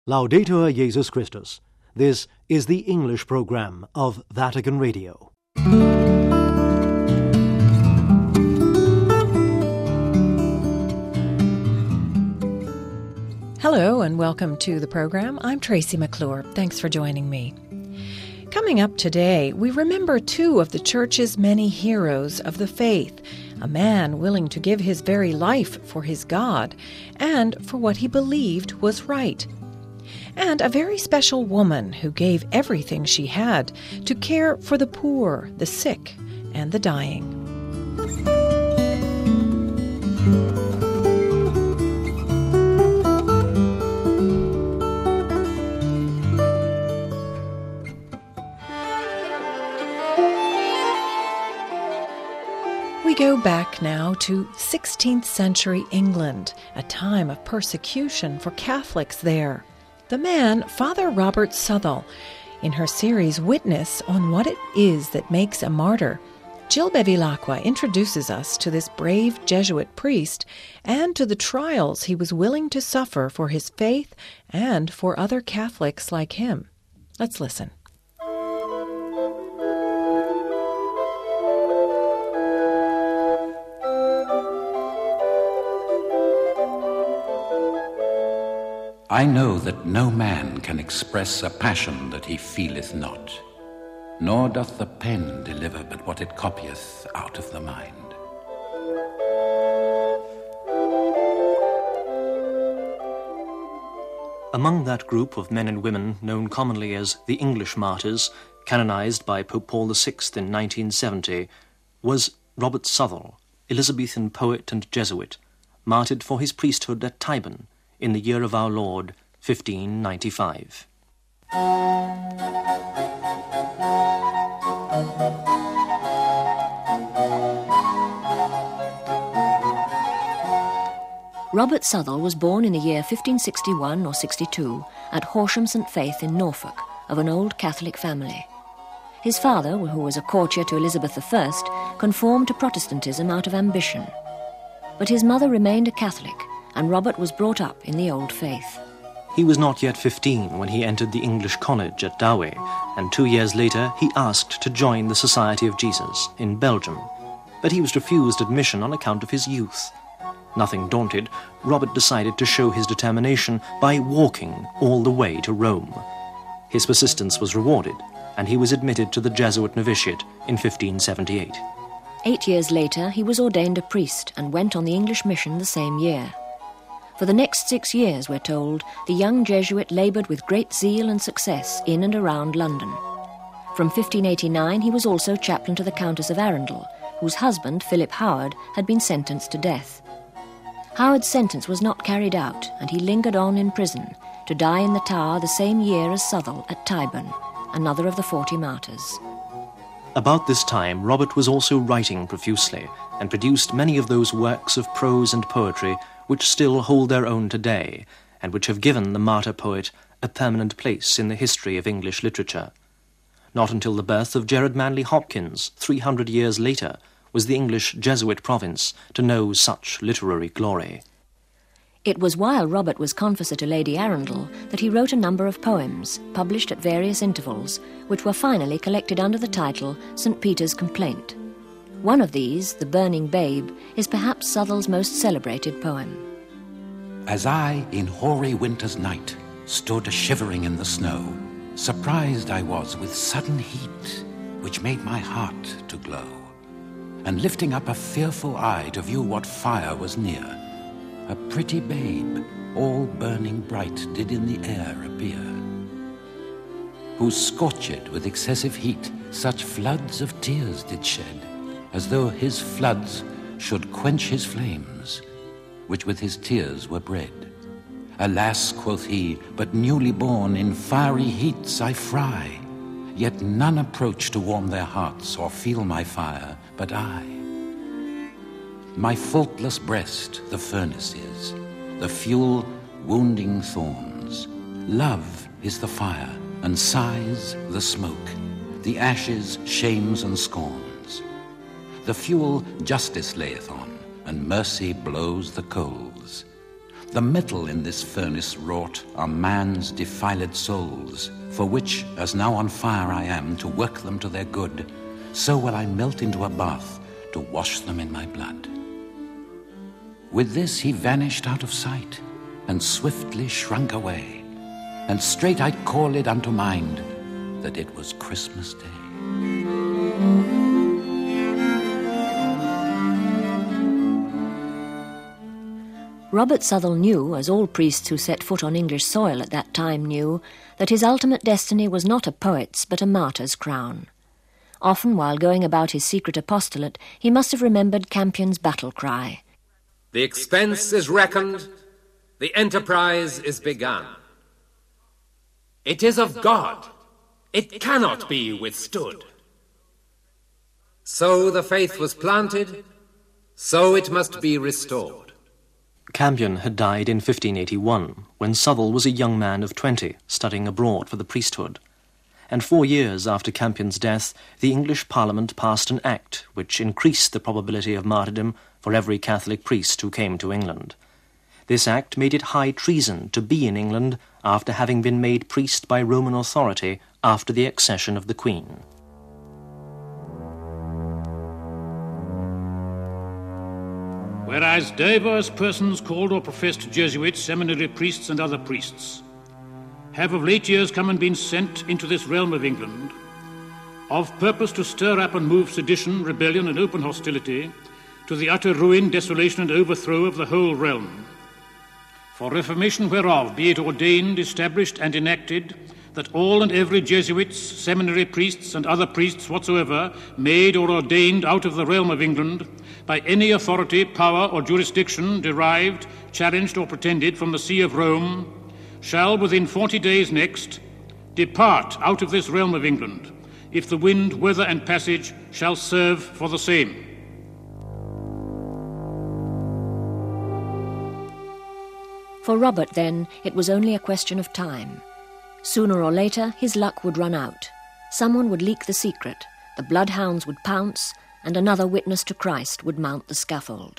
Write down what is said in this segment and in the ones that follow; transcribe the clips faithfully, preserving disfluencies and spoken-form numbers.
Laudetur Jesus Christus. This is the English program of Vatican Radio. Hello and welcome to the program. I'm Tracy McClure. Thanks for joining me. Coming up today, we remember two of the Church's many heroes of the faith, a man willing to give his very life for his God and for what he believed was right, and a very special woman who gave everything she had to care for the poor, the sick, and the dying. We go back now to sixteenth century England, a time of persecution for Catholics there. The man, Father Robert Southall, in her series Witness on What It Is That Makes a Martyr, Jill Bevilacqua introduces us to this brave Jesuit priest and to the trials he was willing to suffer for his faith and for other Catholics like him. Let's listen. I know that no man can express a passion that he feeleth not, nor doth the pen deliver but what it copieth out of the mind. Among that group of men and women known commonly as the English martyrs, canonized by Pope Paul the Sixth in nineteen seventy, was Robert Southall, Elizabethan poet and Jesuit, martyred for his priesthood at Tyburn, in the year of our Lord, fifteen ninety-five. Robert Southall was born in the year fifteen sixty-one or sixty-two at Horsham Saint Faith in Norfolk, of an old Catholic family. His father, who was a courtier to Elizabeth the First, conformed to Protestantism out of ambition. But his mother remained a Catholic, and Robert was brought up in the old faith. He was not yet fifteen when he entered the English College at Douai, and two years later he asked to join the Society of Jesus in Belgium, but he was refused admission on account of his youth. Nothing daunted, Robert decided to show his determination by walking all the way to Rome. His persistence was rewarded, and he was admitted to the Jesuit novitiate in fifteen seventy-eight. Eight years later, he was ordained a priest and went on the English mission the same year. For the next six years, we're told, the young Jesuit laboured with great zeal and success in and around London. From fifteen eighty-nine, he was also chaplain to the Countess of Arundel, whose husband, Philip Howard, had been sentenced to death. Howard's sentence was not carried out, and he lingered on in prison, to die in the Tower the same year as Southall at Tyburn, another of the forty martyrs. About this time, Robert was also writing profusely, and produced many of those works of prose and poetry which still hold their own today, and which have given the martyr poet a permanent place in the history of English literature. Not until the birth of Gerard Manley Hopkins, three hundred years later, was the English Jesuit province to know such literary glory. It was while Robert was confessor to Lady Arundel that he wrote a number of poems, published at various intervals, which were finally collected under the title Saint Peter's Complaint. One of these, The Burning Babe, is perhaps Southall's most celebrated poem. As I, in hoary winter's night, stood shivering in the snow, surprised I was with sudden heat, which made my heart to glow. And lifting up a fearful eye to view what fire was near, a pretty babe, all burning bright, did in the air appear, who scorched with excessive heat such floods of tears did shed, as though his floods should quench his flames, which with his tears were bred. Alas, quoth he, but newly born in fiery heats I fry, yet none approach to warm their hearts or feel my fire, but I. My faultless breast the furnace is, the fuel wounding thorns. Love is the fire, and sighs the smoke, the ashes shames and scorns. The fuel justice layeth on, and mercy blows the coals. The metal in this furnace wrought are man's defiled souls, for which, as now on fire I am, to work them to their good, so will I melt into a bath to wash them in my blood. With this he vanished out of sight, and swiftly shrunk away, and straight I called unto mind that it was Christmas Day. Robert Southwell knew, as all priests who set foot on English soil at that time knew, that his ultimate destiny was not a poet's but a martyr's crown. Often, while going about his secret apostolate, he must have remembered Campion's battle cry. The expense is reckoned, the enterprise is begun. It is of God, it cannot be withstood. So the faith was planted, so it must be restored. Campion had died in fifteen eighty-one, when Southwell was a young man of twenty, studying abroad for the priesthood. And four years after Campion's death, the English Parliament passed an act which increased the probability of martyrdom for every Catholic priest who came to England. This act made it high treason to be in England after having been made priest by Roman authority after the accession of the Queen. Whereas divers persons called or professed Jesuits, seminary priests, and other priests have of late years come and been sent into this realm of England, of purpose to stir up and move sedition, rebellion, and open hostility, to the utter ruin, desolation, and overthrow of the whole realm. For reformation whereof be it ordained, established, and enacted, that all and every Jesuits, seminary priests, and other priests whatsoever, made or ordained out of the realm of England, by any authority, power, or jurisdiction derived, challenged, or pretended from the see of Rome, shall within forty days next depart out of this realm of England, if the wind, weather, and passage shall serve for the same. For Robert, then, it was only a question of time. Sooner or later, his luck would run out. Someone would leak the secret, the bloodhounds would pounce, and another witness to Christ would mount the scaffold.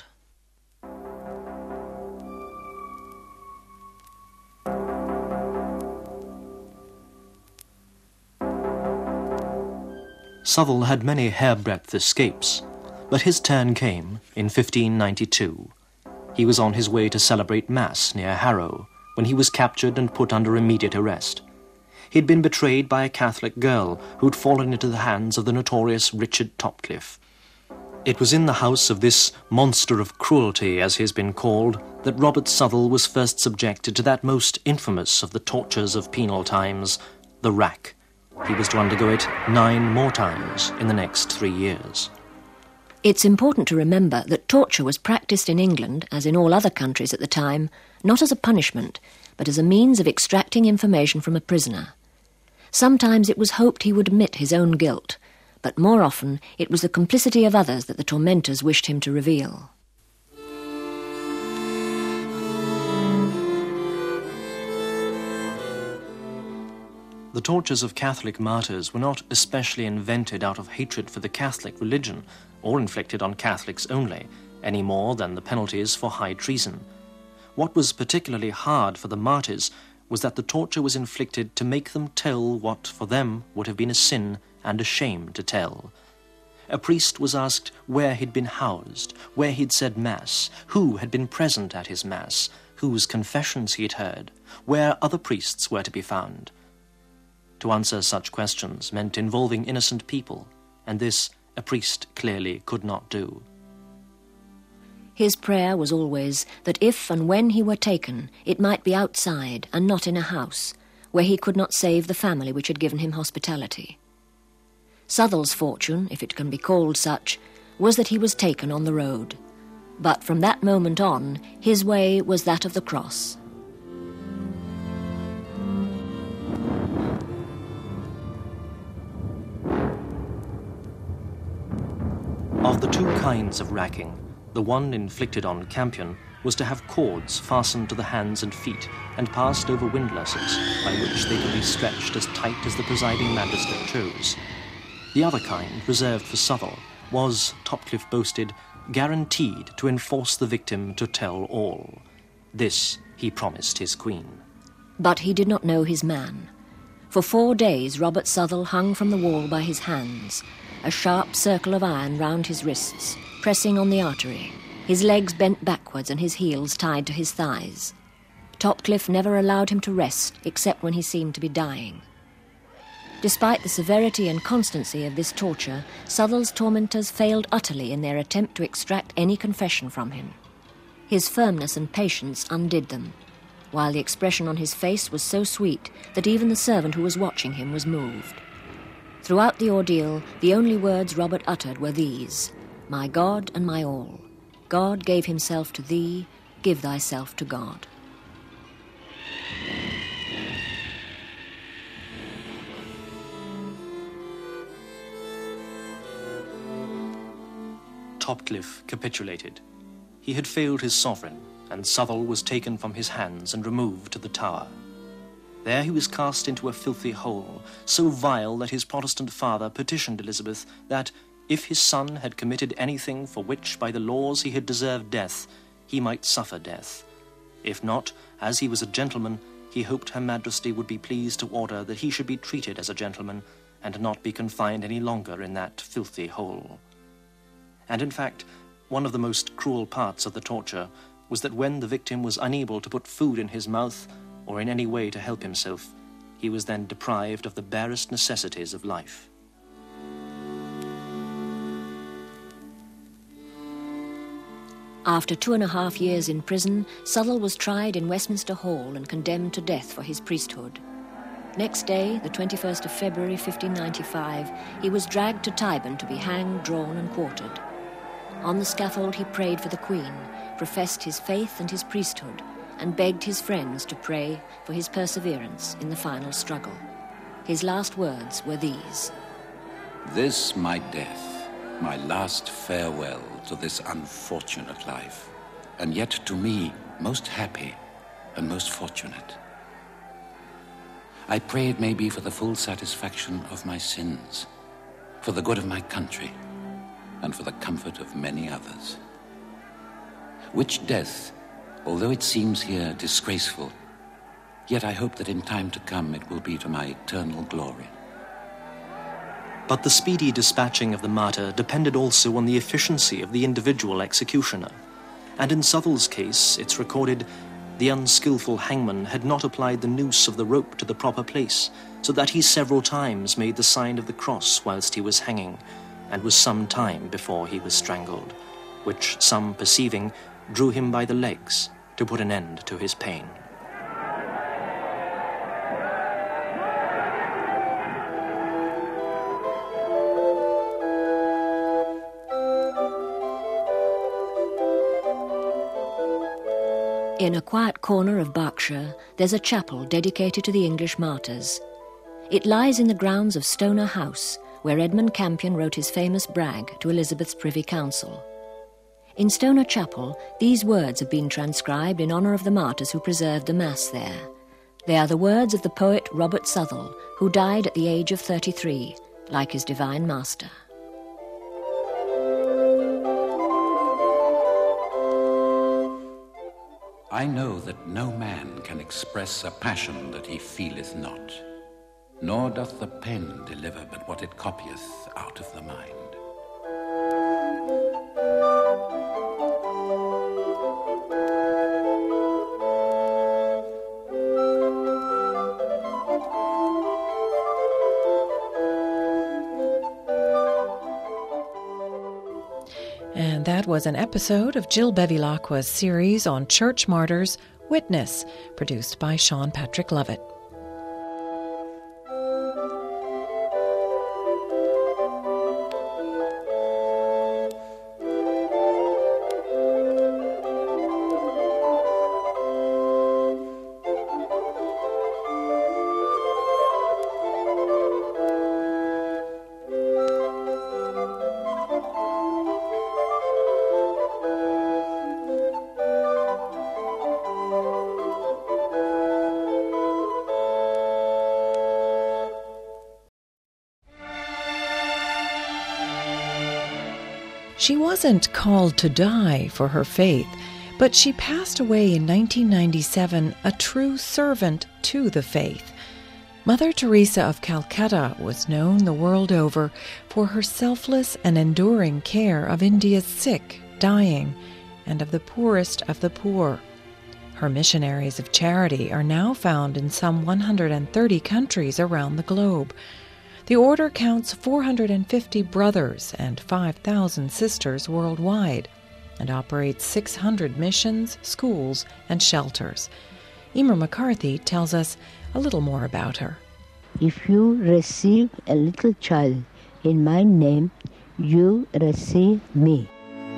Southwell had many hairbreadth escapes, but his turn came in fifteen ninety-two. He was on his way to celebrate Mass near Harrow when he was captured and put under immediate arrest. He'd been betrayed by a Catholic girl who'd fallen into the hands of the notorious Richard Topcliffe. It was in the house of this monster of cruelty, as he has been called, that Robert Southwell was first subjected to that most infamous of the tortures of penal times, the rack. He was to undergo it nine more times in the next three years. It's important to remember that torture was practiced in England, as in all other countries at the time, not as a punishment, but as a means of extracting information from a prisoner. Sometimes it was hoped he would admit his own guilt, but more often it was the complicity of others that the tormentors wished him to reveal. The tortures of Catholic martyrs were not especially invented out of hatred for the Catholic religion, or inflicted on Catholics only, any more than the penalties for high treason. What was particularly hard for the martyrs was that the torture was inflicted to make them tell what for them would have been a sin and a shame to tell. A priest was asked where he'd been housed, where he'd said Mass, who had been present at his Mass, whose confessions he'd heard, where other priests were to be found. To answer such questions meant involving innocent people, and this a priest clearly could not do. His prayer was always that if and when he were taken, it might be outside and not in a house, where he could not save the family which had given him hospitality. Southwell's fortune, if it can be called such, was that he was taken on the road. But from that moment on, his way was that of the cross. Of the two kinds of racking, the one inflicted on Campion was to have cords fastened to the hands and feet and passed over windlasses by which they could be stretched as tight as the presiding magistrate chose. The other kind, reserved for Southwell, was, Topcliffe boasted, guaranteed to enforce the victim to tell all. This he promised his queen. But he did not know his man. For four days Robert Southwell hung from the wall by his hands, a sharp circle of iron round his wrists, pressing on the artery, his legs bent backwards and his heels tied to his thighs. Topcliffe never allowed him to rest, except when he seemed to be dying. Despite the severity and constancy of this torture, Southwell's tormentors failed utterly in their attempt to extract any confession from him. His firmness and patience undid them, while the expression on his face was so sweet that even the servant who was watching him was moved. Throughout the ordeal, the only words Robert uttered were these: "My God and my all. God gave himself to thee, give thyself to God." Topcliffe capitulated. He had failed his sovereign, and Southwell was taken from his hands and removed to the Tower. There he was cast into a filthy hole, so vile that his Protestant father petitioned Elizabeth that, if his son had committed anything for which by the laws he had deserved death, he might suffer death. If not, as he was a gentleman, he hoped Her Majesty would be pleased to order that he should be treated as a gentleman, and not be confined any longer in that filthy hole. And in fact, one of the most cruel parts of the torture was that when the victim was unable to put food in his mouth or in any way to help himself, he was then deprived of the barest necessities of life. After two and a half years in prison, Southwell was tried in Westminster Hall and condemned to death for his priesthood. Next day, the twenty-first of February, fifteen ninety-five, he was dragged to Tyburn to be hanged, drawn and quartered. On the scaffold he prayed for the Queen, professed his faith and his priesthood, and begged his friends to pray for his perseverance in the final struggle. His last words were these: "This my death, my last farewell to this unfortunate life, and yet to me most happy and most fortunate. I pray it may be for the full satisfaction of my sins, for the good of my country, and for the comfort of many others. Which death, although it seems here disgraceful, yet I hope that in time to come it will be to my eternal glory." But the speedy dispatching of the martyr depended also on the efficiency of the individual executioner, and in Southwell's case it's recorded the unskillful hangman had not applied the noose of the rope to the proper place, so that he several times made the sign of the cross whilst he was hanging, and was some time before he was strangled, which some perceiving drew him by the legs to put an end to his pain. In a quiet corner of Berkshire, there's a chapel dedicated to the English martyrs. It lies in the grounds of Stoner House, where Edmund Campion wrote his famous brag to Elizabeth's Privy Council. In Stoner Chapel, these words have been transcribed in honour of the martyrs who preserved the Mass there. They are the words of the poet Robert Southwell, who died at the age of thirty-three, like his divine master. I know that no man can express a passion that he feeleth not, nor doth the pen deliver but what it copieth out of the mind. And that was an episode of Jill Bevilacqua's series on Church Martyrs, Witness, produced by Sean Patrick Lovett. She wasn't called to die for her faith, but she passed away in nineteen ninety-seven, a true servant to the faith. Mother Teresa of Calcutta was known the world over for her selfless and enduring care of India's sick, dying, and of the poorest of the poor. Her missionaries of charity are now found in some one hundred thirty countries around the globe. The order counts four hundred fifty brothers and five thousand sisters worldwide, and operates six hundred missions, schools, and shelters. Emer McCarthy tells us a little more about her. If you receive a little child in my name, you receive me.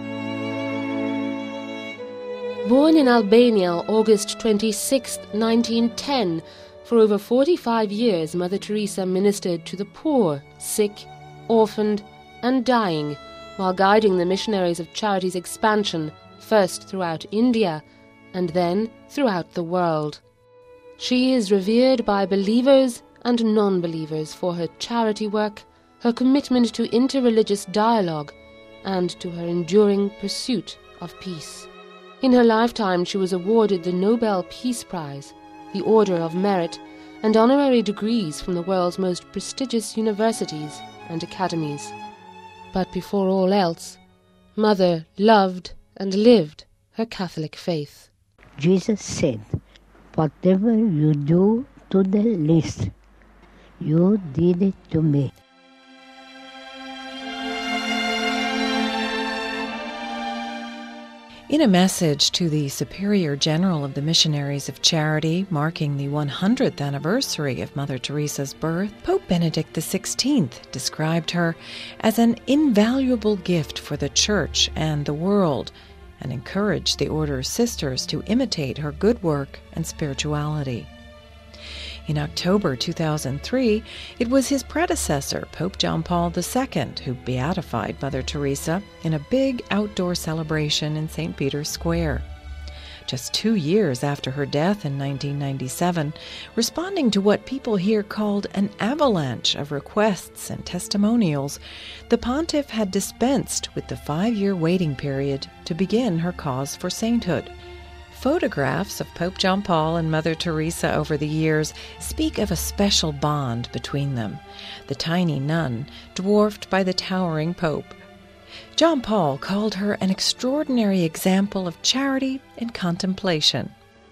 Born in Albania, August twenty-sixth, nineteen ten, for over forty-five years Mother Teresa ministered to the poor, sick, orphaned, and dying, while guiding the missionaries of charity's expansion, first throughout India, and then throughout the world. She is revered by believers and non-believers for her charity work, her commitment to interreligious dialogue, and to her enduring pursuit of peace. In her lifetime she was awarded the Nobel Peace Prize, the Order of Merit, and honorary degrees from the world's most prestigious universities and academies. But before all else, Mother loved and lived her Catholic faith. Jesus said, "Whatever you do to the least, you did it to me." In a message to the Superior General of the Missionaries of Charity, marking the one hundredth anniversary of Mother Teresa's birth, Pope Benedict the sixteenth described her as an invaluable gift for the Church and the world, and encouraged the Order's sisters to imitate her good work and spirituality. In October two thousand three, it was his predecessor, Pope John Paul the Second, who beatified Mother Teresa in a big outdoor celebration in Saint Peter's Square. Just two years after her death in nineteen ninety-seven, responding to what people here called an avalanche of requests and testimonials, the pontiff had dispensed with the five-year waiting period to begin her cause for sainthood. Photographs of Pope John Paul and Mother Teresa over the years speak of a special bond between them, the tiny nun dwarfed by the towering Pope. John Paul called her an extraordinary example of charity and contemplation.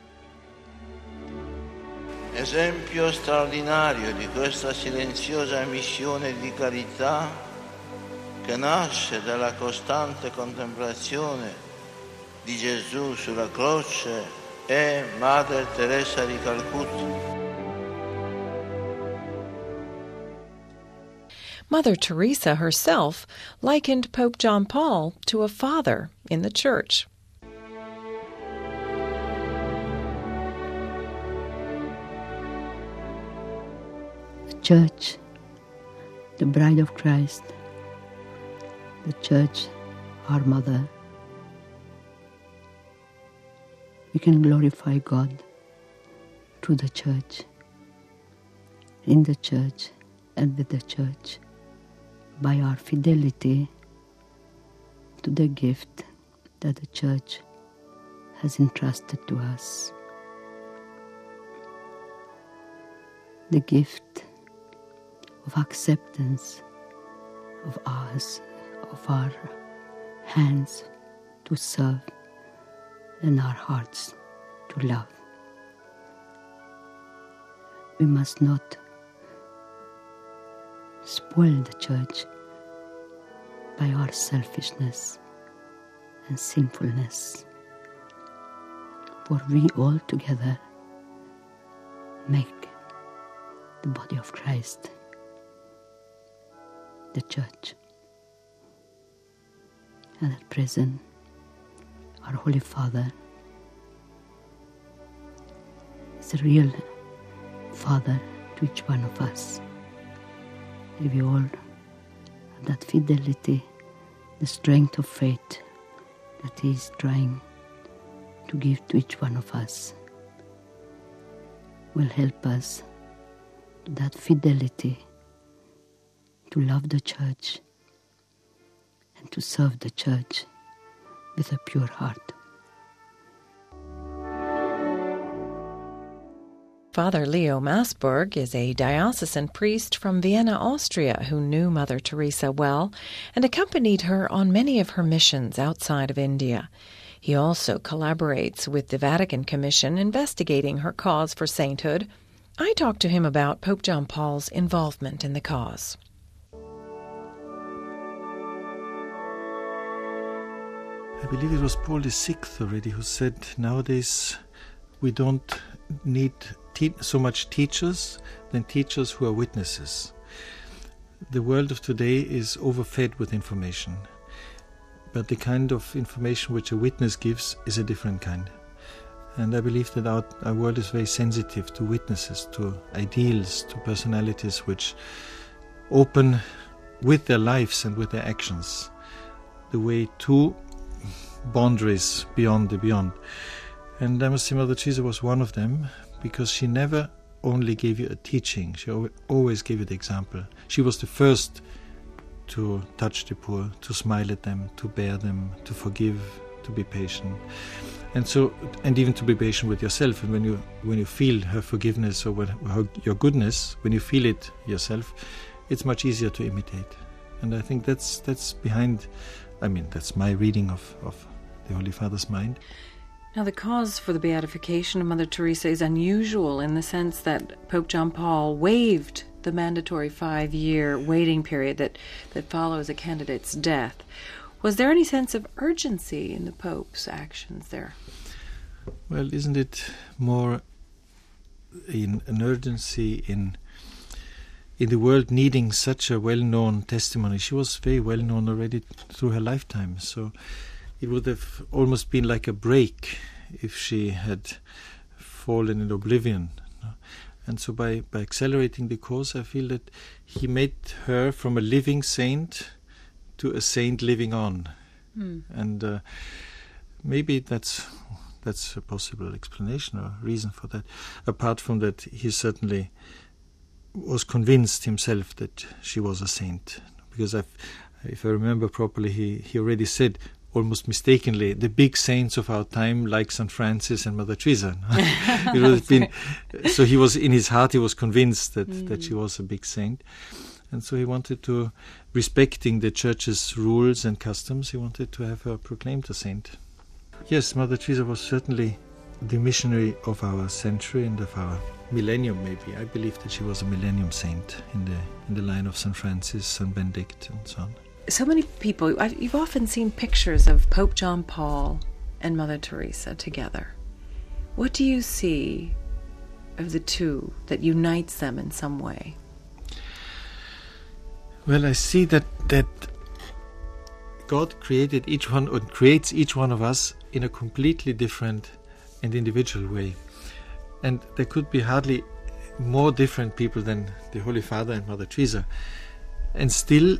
Esempio straordinario di questa silenziosa missione di carità che nasce dalla costante contemplazione di Gesù sulla croce è Madre Teresa di Calcutta. Mother Teresa herself likened Pope John Paul to a father in the Church. The Church, the bride of Christ, the Church, our mother. We can glorify God through the Church, in the Church, and with the Church, by our fidelity to the gift that the Church has entrusted to us. The gift of acceptance of ours, of our hands to serve, and our hearts to love. We must not spoil the Church by our selfishness and sinfulness, for we all together make the body of Christ, the Church. And at present, our Holy Father is a real Father to each one of us. If we all have that fidelity, the strength of faith that He is trying to give to each one of us, will help us that fidelity to love the Church and to serve the Church with a pure heart. Father Leo Masburg is a diocesan priest from Vienna, Austria, who knew Mother Teresa well and accompanied her on many of her missions outside of India. He also collaborates with the Vatican Commission investigating her cause for sainthood. I talked to him about Pope John Paul's involvement in the cause. I believe it was Paul the Sixth already who said nowadays we don't need te- so much teachers than teachers who are witnesses. The world of today is overfed with information, but the kind of information which a witness gives is a different kind. And I believe that our, our world is very sensitive to witnesses, to ideals, to personalities which open with their lives and with their actions the way to boundaries beyond the beyond. And I must say Mother Teresa was one of them, because she never only gave you a teaching, she always gave you the example. She was the first to touch the poor, to smile at them, to bear them, to forgive, to be patient. And so, and even to be patient with yourself. And when you when you feel her forgiveness or what, her, your goodness, when you feel it yourself, it's much easier to imitate. And I think that's that's behind, I mean, that's my reading of, of the Holy Father's mind. Now, the cause for the beatification of Mother Teresa is unusual in the sense that Pope John Paul waived the mandatory five-year waiting period that, that follows a candidate's death. Was there any sense of urgency in the Pope's actions there? Well, isn't it more in an urgency in in the world needing such a well-known testimony? She was very well-known already through her lifetime, so it would have almost been like a break if she had fallen in oblivion. And so by, by accelerating the course, I feel that he made her from a living saint to a saint living on. Mm. And uh, maybe that's that's a possible explanation or reason for that. Apart from that, he certainly was convinced himself that she was a saint. Because I've, if I remember properly, he, he already said, almost mistakenly, the big saints of our time, like Saint Francis and Mother Teresa. It would have been, so he was, in his heart, he was convinced that, mm. that she was a big saint. And so he wanted to, respecting the Church's rules and customs, he wanted to have her proclaimed a saint. Yes, Mother Teresa was certainly the missionary of our century and of our millennium, maybe. I believe that she was a millennium saint in the in the line of Saint Francis, Saint Benedict, and so on. So many people, I've, you've often seen pictures of Pope John Paul and Mother Teresa together. What do you see of the two that unites them in some way? Well, I see that that God created each one, or creates each one of us in a completely different and individual way. And there could be hardly more different people than the Holy Father and Mother Teresa. And still,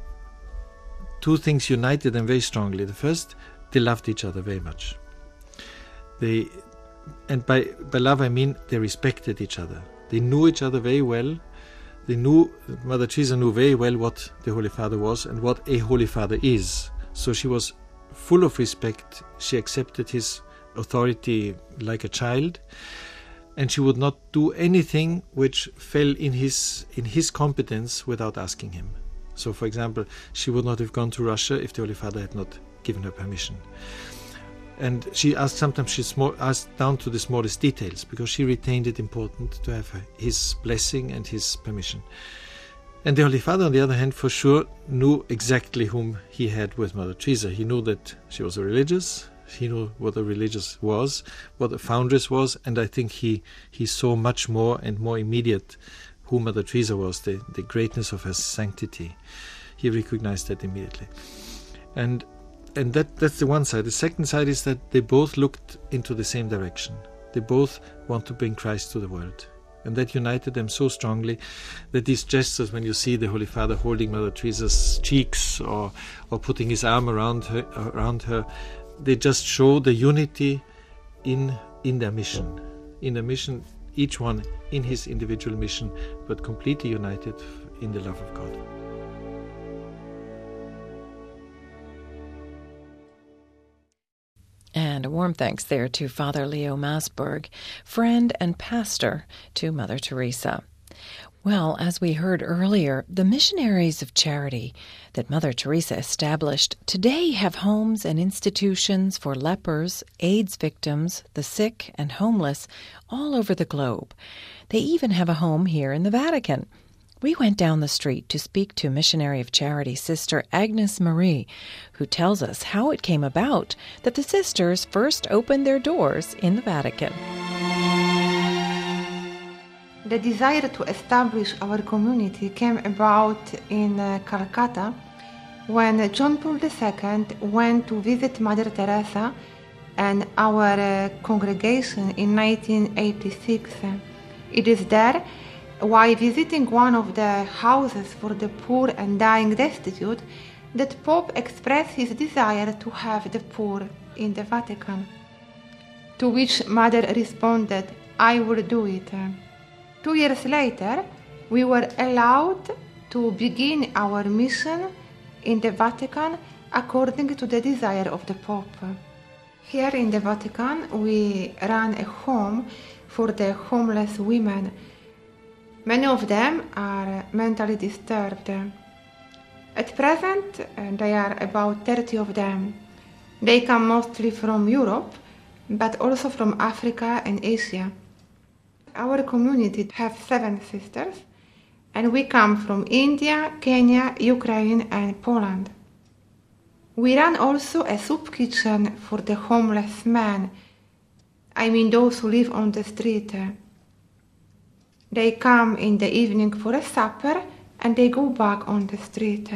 two things united them very strongly. The first, they loved each other very much. They, and by, by love I mean they respected each other. They knew each other very well. They knew, Mother Teresa knew very well what the Holy Father was and what a Holy Father is. So she was full of respect. She accepted his authority like a child, and she would not do anything which fell in his in his competence without asking him. So, for example, she would not have gone to Russia if the Holy Father had not given her permission. And she asked, sometimes she small, asked down to the smallest details, because she retained it important to have his blessing and his permission. And the Holy Father, on the other hand, for sure knew exactly whom he had with Mother Teresa. He knew that she was a religious, he knew what a religious was, what a foundress was, and I think he, he saw much more and more immediate who Mother Teresa was, the, the greatness of her sanctity. He recognized that immediately. And and that that's the one side. The second side is that they both looked into the same direction. They both want to bring Christ to the world. And that united them so strongly that these gestures, when you see the Holy Father holding Mother Teresa's cheeks or or putting his arm around her, around her, they just show the unity in in their mission. In their mission, each one in his individual mission, but completely united in the love of God. And a warm thanks there to Father Leo Masberg, friend and pastor to Mother Teresa. Well, as we heard earlier, the Missionaries of Charity that Mother Teresa established today have homes and institutions for lepers, AIDS victims, the sick and homeless all over the globe. They even have a home here in the Vatican. We went down the street to speak to Missionary of Charity Sister Agnes Marie, who tells us how it came about that the sisters first opened their doors in the Vatican. The desire to establish our community came about in uh, Calcutta when John Paul the Second went to visit Mother Teresa and our uh, congregation in nineteen eighty-six. It is there, while visiting one of the houses for the poor and dying destitute, that Pope expressed his desire to have the poor in the Vatican. To which Mother responded, "I will do it." Two years later, we were allowed to begin our mission in the Vatican according to the desire of the Pope. Here in the Vatican, we run a home for the homeless women. Many of them are mentally disturbed. At present, uh, there are about thirty of them. They come mostly from Europe, but also from Africa and Asia. Our community has seven sisters, and we come from India, Kenya, Ukraine, and Poland. We run also a soup kitchen for the homeless men, I mean those who live on the street. They come in the evening for a supper, and they go back on the street.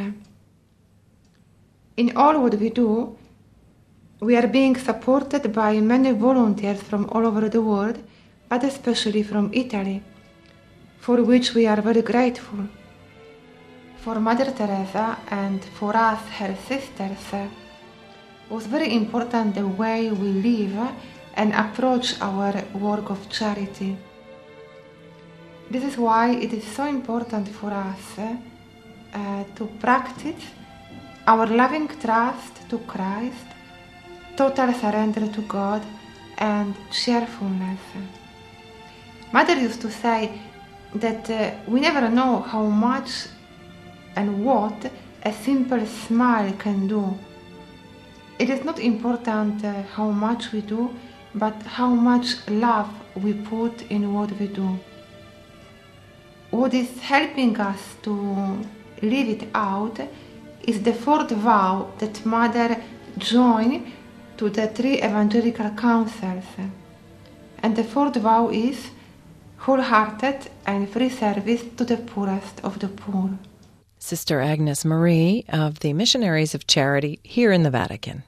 In all what we do, we are being supported by many volunteers from all over the world, but especially from Italy, for which we are very grateful. For Mother Teresa and for us, her sisters, uh, was very important the way we live and approach our work of charity. This is why it is so important for us uh, to practice our loving trust to Christ, total surrender to God, and cheerfulness. Mother used to say that uh, we never know how much and what a simple smile can do. It is not important uh, how much we do, but how much love we put in what we do. What is helping us to live it out is the fourth vow that Mother joined to the three evangelical councils. And the fourth vow is wholehearted and free service to the poorest of the poor. Sister Agnes Marie of the Missionaries of Charity here in the Vatican.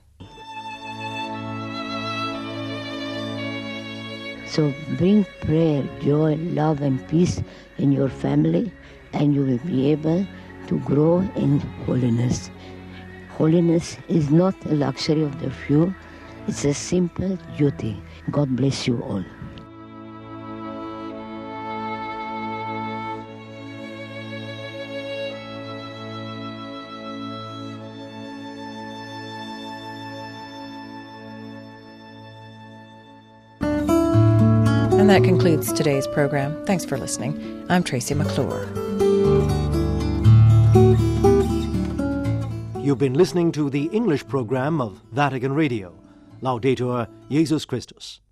So bring prayer, joy, love, and peace in your family, and you will be able to grow in holiness. Holiness is not a luxury of the few, it's a simple duty. God bless you all. And that concludes today's program. Thanks for listening. I'm Tracy McClure. You've been listening to the English program of Vatican Radio. Laudetur Jesus Christus.